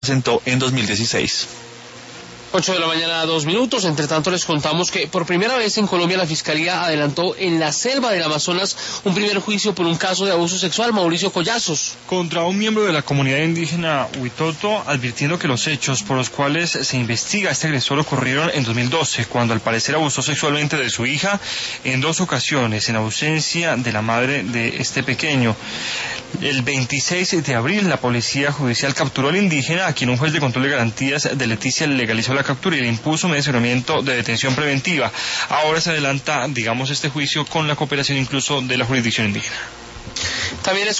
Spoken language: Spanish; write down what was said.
presentó en 2016. 8:02 a.m. Entre tanto, les contamos que por primera vez en Colombia la Fiscalía adelantó en la selva del Amazonas un primer juicio por un caso de abuso sexual. Mauricio Collazos. Contra un miembro de la comunidad indígena Huitoto, advirtiendo que los hechos por los cuales se investiga a este agresor ocurrieron en 2012, cuando al parecer abusó sexualmente de su hija en 2 ocasiones, en ausencia de la madre de este pequeño. El 26 de abril, la Policía Judicial capturó al indígena, a quien un juez de control de garantías de Leticia legalizó la captura y le impuso un medio de detención preventiva. Ahora se adelanta, este juicio con la cooperación incluso de la jurisdicción indígena. También